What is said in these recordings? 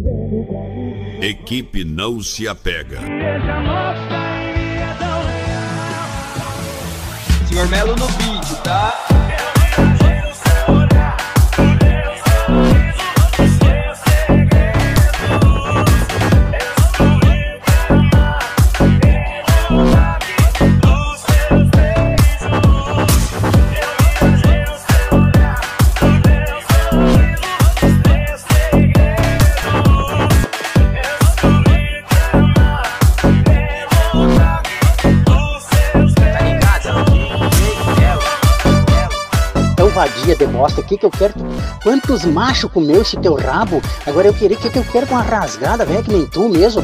Equipe não se apega. Senhor Melo no vídeo, tá? Vadia de bosta, o que eu quero? Quantos machos comeu esse teu rabo? Agora eu queria, o que eu quero com uma rasgada, velho, que nem tu mesmo.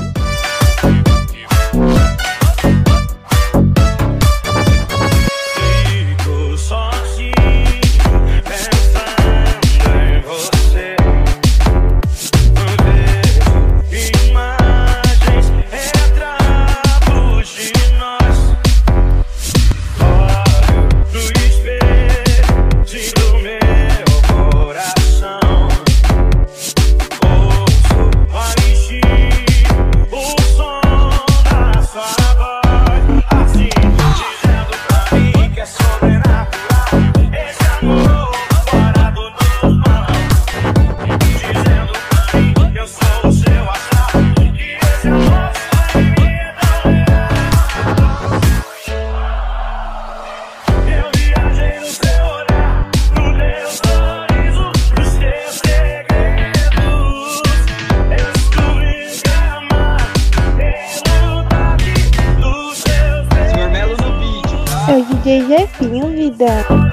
É o DJ Jefinho, vida.